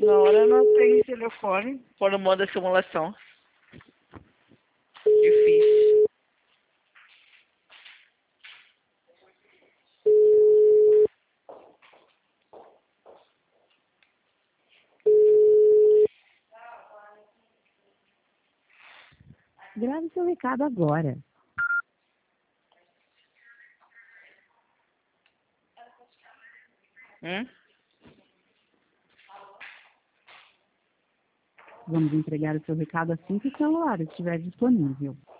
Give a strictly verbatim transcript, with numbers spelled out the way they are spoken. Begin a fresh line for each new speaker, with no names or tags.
Na hora não tem telefone, quando manda simulação. Difícil.
Grave seu recado agora.
Hum?
Vamos entregar o seu recado assim que o celular estiver disponível.